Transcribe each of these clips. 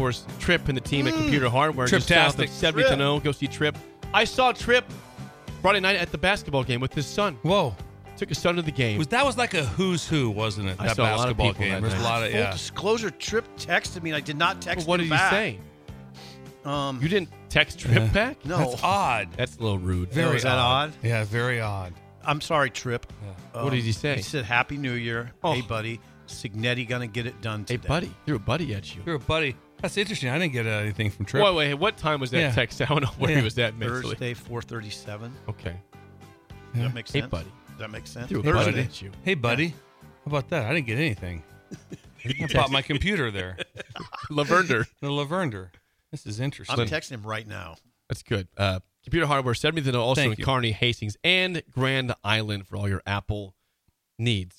course, Tripp and the team at Computer Hardware. Just south of 70th and O. Go see Tripp. I saw Tripp Friday night at the basketball game with his son. Whoa. Took his son to the game. That was like a who's who, wasn't it? I That saw basketball a lot of people game. that There's a night. lot of, Full disclosure, Tripp texted me, and I did not text What him did he back. say? You didn't text Tripp back? No. That's odd. That's a little rude. Is that odd? Yeah, very odd. I'm sorry, Tripp. What did he say? He said, Happy New Year. Oh. Hey, buddy. Signetti going to get it done today. Hey, buddy. Threw a buddy at you. You're a buddy. That's interesting. I didn't get anything from Tripp. Wait, what time was that Yeah. text? I don't know where he was at mentally. Thursday, 4:37. Okay. Does that make sense? Hey, buddy. Does that make sense? Threw a Hey, buddy buddy. at you. Hey, buddy. How about that? I didn't get anything. I bought my computer there. Lavender. The Lavender. This is interesting. I'm texting him right now. That's good. Computer Hardware, 70th and also Thank in you. Kearney, Hastings, and Grand Island for all your Apple needs.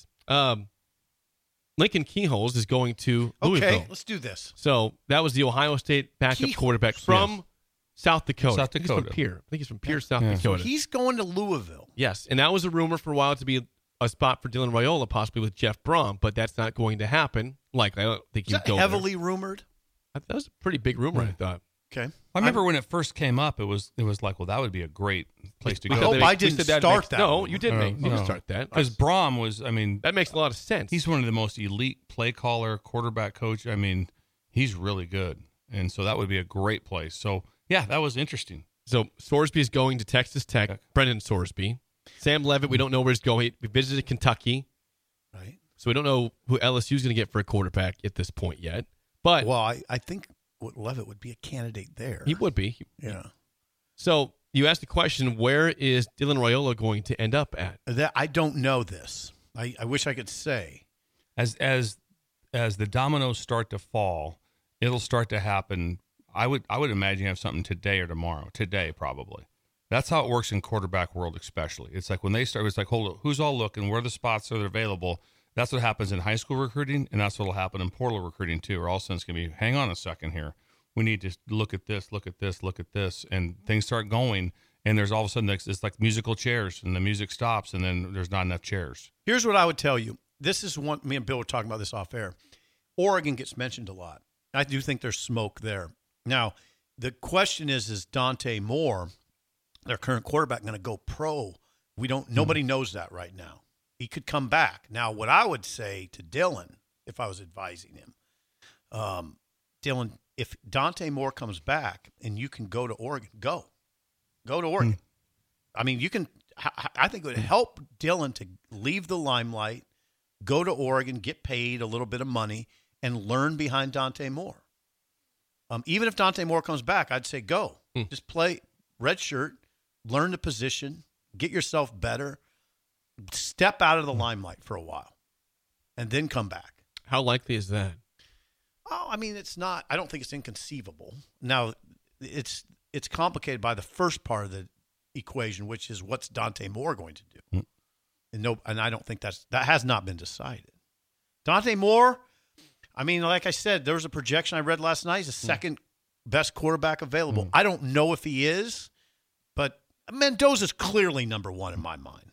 Lincoln Keyholes is going to Louisville. Okay, let's do this. So that was the Ohio State backup quarterback from South Dakota. South I think Dakota. he's from Pierre. I think he's from Pierre, South Yeah. Dakota. He's going to Louisville. Yes, and that was a rumor for a while to be a spot for Dylan Raiola, possibly with Jeff Brom, but that's not going to happen. Likely, I don't think Is he'd that go heavily rumored? there. That was a pretty big rumor, I thought. Okay. I remember when it first came up, it was like, well, that would be a great place to I go. hope We I said didn't that start makes- that No, rumor. you did make. You no. didn't start that. Because Brom was, That makes a lot of sense. he's one of the most elite play caller, quarterback coach. He's really good. And so that would be a great place. So, yeah, that was interesting. So Sorsby is going to Texas Tech. Brendan Sorsby. Sam Levitt, we don't know where he's going. We visited Kentucky, Right. so we don't know who LSU is going to get for a quarterback at this point yet. But Well, I think Levitt would be a candidate there. he would be. Yeah. So you asked the question, where is Dylan Raiola going to end up at? I don't know this. I wish I could say. As the dominoes start to fall, it'll start to happen. I would imagine you have something today or tomorrow. Today, probably. That's how it works in quarterback world, especially. It's like when they start, it's like, hold up, who's all looking? Where the spots are available? That's what happens in high school recruiting, and that's what will happen in portal recruiting too. Or all of a sudden it's going to be, hang on a second here. We need to look at this, look at this, look at this, and things start going. And there's all of a sudden it's like musical chairs, and the music stops, and then there's not enough chairs. Here's what I would tell you. This is one. Me and Bill were talking about this off air. Oregon gets mentioned a lot. I do think there's smoke there. Now, the question is Dante Moore, their current quarterback, going to go pro? We don't. Nobody knows that right now. He could come back. Now, what I would say to Dylan, if I was advising him, Dylan, if Dante Moore comes back and you can go to Oregon, go to Oregon. I mean, you can. I think it would help Dylan to leave the limelight, go to Oregon, get paid a little bit of money, and learn behind Dante Moore. Even if Dante Moore comes back, I'd say go. Just play red shirt, learn the position, get yourself better, step out of the limelight for a while, and then come back. How likely is that? Oh, I mean, it's not. I don't think it's inconceivable. Now, it's complicated by the first part of the equation, which is what's Dante Moore going to do, and I don't think that has not been decided. Dante Moore, I mean, like I said, there was a projection I read last night. He's the second best quarterback available. I don't know if he is, but Mendoza's clearly number one in my mind.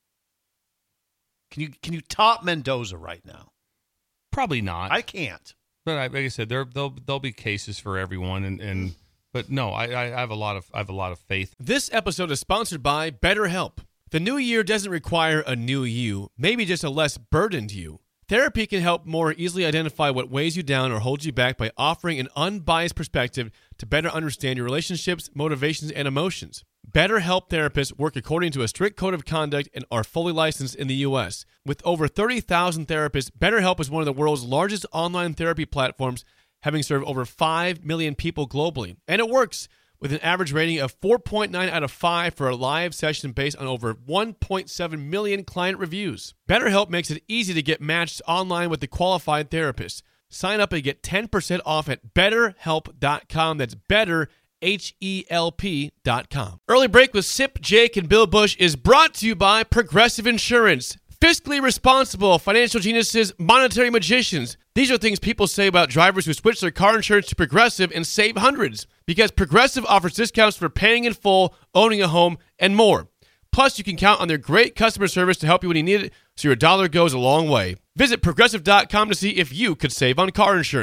Can you top Mendoza right now? Probably not. I can't. But like I said, there'll be cases for everyone, but no, I have a lot of faith. This episode is sponsored by BetterHelp. The new year doesn't require a new you, maybe just a less burdened you. Therapy can help more easily identify what weighs you down or holds you back by offering an unbiased perspective to better understand your relationships, motivations, and emotions. BetterHelp therapists work according to a strict code of conduct and are fully licensed in the U.S. With over 30,000 therapists, BetterHelp is one of the world's largest online therapy platforms, having served over 5 million people globally. And it works, with an average rating of 4.9 out of 5 for a live session based on over 1.7 million client reviews. BetterHelp makes it easy to get matched online with a qualified therapist. Sign up and get 10% off at BetterHelp.com. That's better, HELP.com. Early Break with Sip, Jake, and Bill Bush is brought to you by Progressive Insurance. Fiscally responsible, financial geniuses, monetary magicians. These are things people say about drivers who switch their car insurance to Progressive and save hundreds. Because Progressive offers discounts for paying in full, owning a home, and more. Plus, you can count on their great customer service to help you when you need it, so your dollar goes a long way. Visit Progressive.com to see if you could save on car insurance.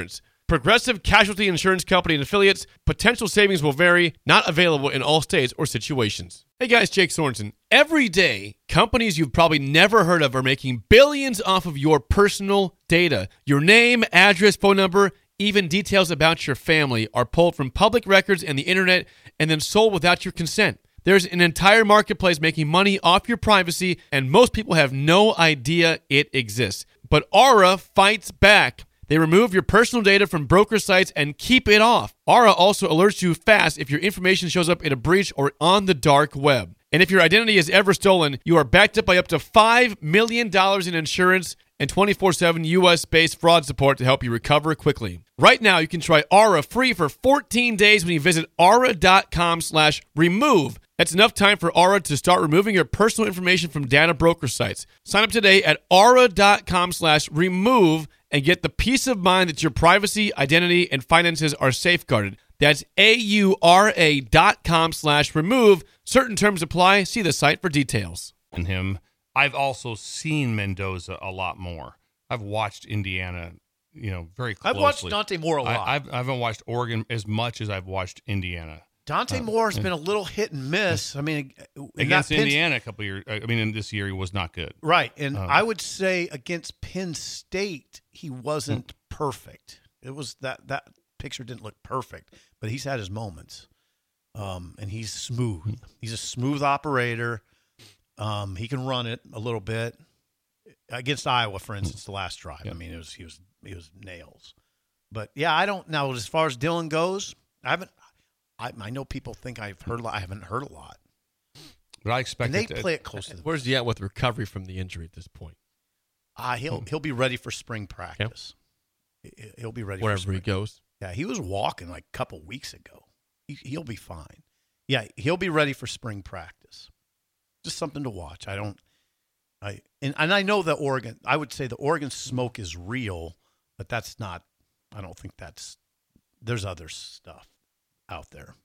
Progressive Casualty Insurance Company and affiliates. Potential savings will vary. Not available in all states or situations. Hey guys, Jake Sorensen. Every day, companies you've probably never heard of are making billions off of your personal data. Your name, address, phone number, even details about your family are pulled from public records and the internet and then sold without your consent. There's an entire marketplace making money off your privacy, and most people have no idea it exists. But Aura fights back. They remove your personal data from broker sites and keep it off. Aura also alerts you fast if your information shows up in a breach or on the dark web. And if your identity is ever stolen, you are backed up by up to $5 million in insurance and 24/7 U.S.-based fraud support to help you recover quickly. Right now, you can try Aura free for 14 days when you visit aura.com/remove. That's enough time for Aura to start removing your personal information from data broker sites. Sign up today at aura.com/remove and get the peace of mind that your privacy, identity, and finances are safeguarded. That's aura.com/remove. Certain terms apply. See the site for details. And him. I've also seen Mendoza a lot more. I've watched Indiana, very closely. I've watched Dante Moore a lot. I haven't watched Oregon as much as I've watched Indiana. Dante Moore has been a little hit and miss. I mean, against Indiana a couple of years. In this year he was not good. Right, and I would say against Penn State he wasn't perfect. It was that picture didn't look perfect, but he's had his moments, and he's smooth. He's a smooth operator. He can run it a little bit. Against Iowa, for instance, the last drive. Yep. I mean, he was nails. But yeah, I don't know. As far as Dylan goes, I know people think I've heard a lot. I haven't heard a lot. But I expect they play it close to. Where's he at with recovery from the injury at this point? He'll be ready for spring practice. Yep. He'll be ready wherever he goes. Yeah, he was walking like a couple weeks ago. He'll be fine. Yeah, he'll be ready for spring practice. Just something to watch. I know that Oregon. I would say the Oregon smoke is real, but that's not. I don't think that's. There's other stuff out there.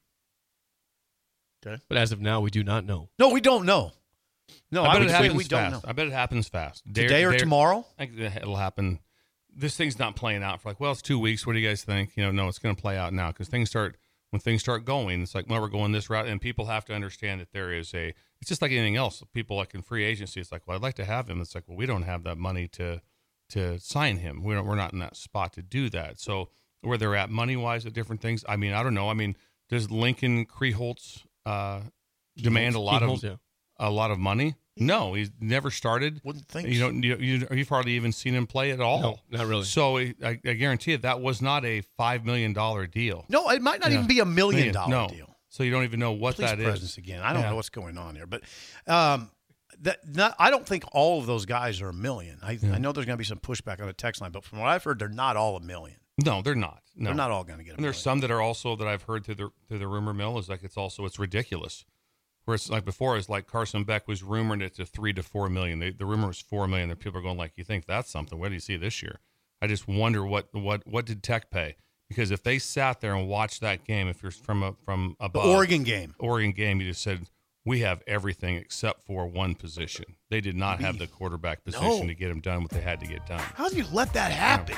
Okay, but as of now, we do not know. No, we don't know. No, I bet it happens we don't fast. know. I bet it happens fast. Today or tomorrow? I think it'll happen. This thing's not playing out for it's 2 weeks. What do you guys think? No, it's going to play out now because when things start going, it's like, well, we're going this route, and people have to understand that it's just like anything else. People like in free agency, it's like, well, I'd like to have him. It's like, well, we don't have that money to sign him. We're not in that spot to do that. So where they're at money-wise at different things, I mean, I don't know. I mean, does Lincoln Kreholtz demand a lot of money? No, he's never started. Wouldn't think you've hardly even seen him play at all. No, not really. So I guarantee you that was not a $5 million deal. No, it might not even be $1 million deal. So you don't even know what that is. Again, I don't know what's going on here, but I don't think all of those guys are $1 million. I know there's going to be some pushback on the text line, but from what I've heard, they're not all $1 million. No, they're not. No. They're not all going to get $1 million. And there's some that are also that I've heard through the rumor mill is like it's ridiculous. Where it's like before, it's like Carson Beck was rumored it to $3 to $4 million. The rumor was $4 million. That people are going like, you think that's something? What do you see this year? I just wonder what did Tech pay? Because if they sat there and watched that game, if you're from above, the Oregon game, you just said we have everything except for one position. They did not have the quarterback position to get them done what they had to get done. How did you let that happen?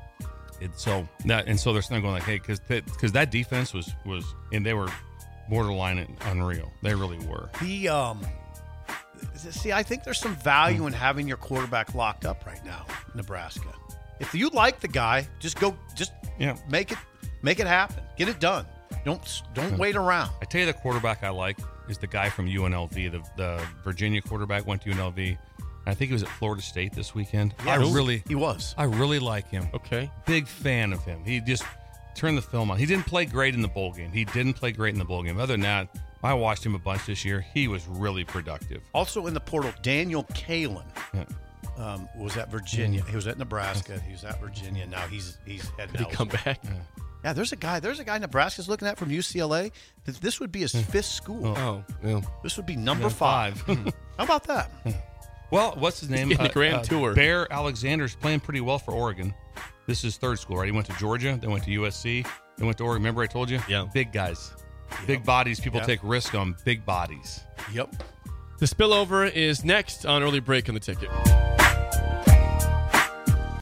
So they're not going like, hey, because that defense was and they were borderline unreal. They really were. I think there's some value in having your quarterback locked up right now, Nebraska. If you like the guy, just make it happen. Get it done. Don't wait around. I tell you, the quarterback I like is the guy from UNLV. The Virginia quarterback went to UNLV. I think he was at Florida State this weekend. Yeah, he was. I really like him. Okay. Big fan of him. He just turned the film on. He didn't play great in the bowl game. Other than that, I watched him a bunch this year. He was really productive. Also in the portal, Daniel Kalen was at Virginia. He was at Nebraska. He was at Virginia. Now he's heading out. Did he come back? Yeah, there's a guy Nebraska's looking at from UCLA. This would be his fifth school. Oh, yeah. This would be number 5. How about that? Well, what's his name? The Grand Tour. Bear Alexander's playing pretty well for Oregon. This is his third school, right? He went to Georgia, then went to USC, then went to Oregon. Remember I told you? Yeah. Big guys. Big bodies. People take risk on big bodies. Yep. The Spillover is next on Early Break on the Ticket.